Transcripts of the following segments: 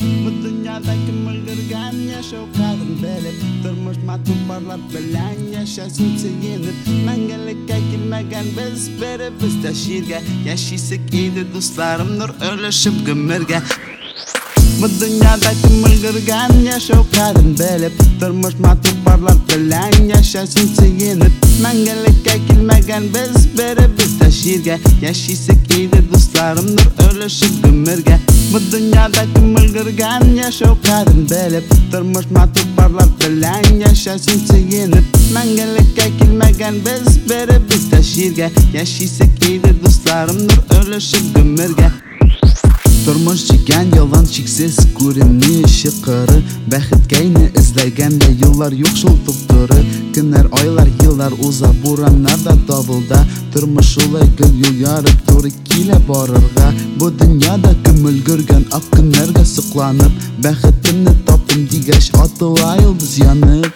Bu dünyada kim öldürgen yaşav kadın bilip Turmuş matubarlar bilen yaşasın seyinip Mengelikke kilmegen biz birimiz de şirge Yaşiysik iydi dostlarım nur ölüşüp gümürge Bu dünyada kim öldürgen yaşav kadın bilip Turmuş matubarlar bilen yaşasın seyinip Mengelikke kilmegen biz birimiz de şirge Yaşiysik iydi dostlarım nur ölüşüp gümürge Bu dünyada kim öldürgen yaşav kadın bilip Turmuş matubarlar bilen yaşasın seyinip Mengelikke kilmegen biz birimiz de şirge Yaşiysik iydi dostlarım nur ölüşüp gümürge Turmuş çeken yalan çiksiz görünüşü kırı Bəxit kayni izlegende yıllar yok şul doktoru Günler aylar yıllar uza buranlarda davulda Turmuş olay gül yol yarıp doğru kile barırga Bu dünyada kim ulgurgan ak günlerge sıklanıp Bəxitimni tapdım digeş atıla yıldız yanıp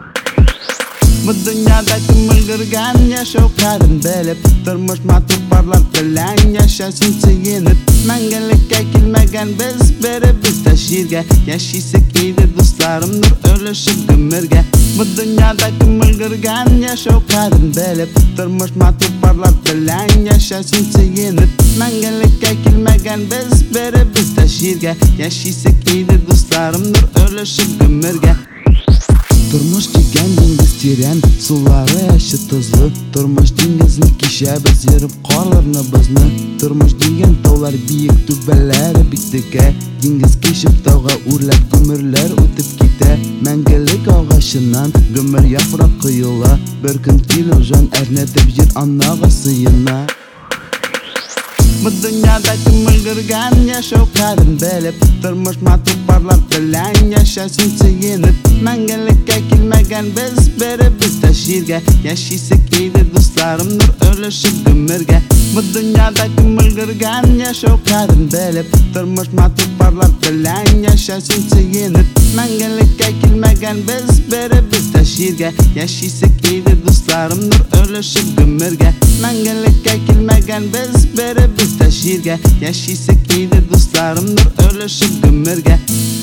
Bu dünyada kim öldürgen yaşav kadın bilip Turmuş matubarlar bilen yaşasın seyinip Mengelikke kilmegen biz birimiz de şirge Yaşiysik iydi dostlarım nur ölüşüp gümürge Bu dünyada kim öldürgen yaşav kadın bilip Turmuş matubarlar bilen yaşasın seyinip Mengelikke kilmegen biz birimiz de şirge Yaşiysik iydi dostlarım nur ölüşüp gümürge Turmuş degan dengiz teran, suvlari aşı tuzlu Turmuş dengizni keshamiz yerib qorlarni bizni Turmush degan tog'lar biyik, tubalari biktaka Dengiz keshib tog'a o'rlab gumurlar o'tib keta Mangilik og'ashidan gumur yaproq quyila Bir kun kelib jon arnatib yer anag'a sıyına Bu dünyada kim öldürgen yaşav kadın bilip Turmuş matubarlar bilen yaşasın seyinip Mengelikke kilmegen biz birimiz de şirge Yaşiysik iydi dostlarım nur ölüşüp gümürge Bu dünyada kim öldürgen yaşav kadın bilip Turmuş matubarlar bilen yaşasın seyinip Mengelikke kilmegen biz birimiz de şirge Yaşiysik iydi dostlarım nur ölüşüp gümürge Mengelikke kilmegen biz birimiz de şirge Yaşiysik iydi dostlarım nur ölüşüp gümürge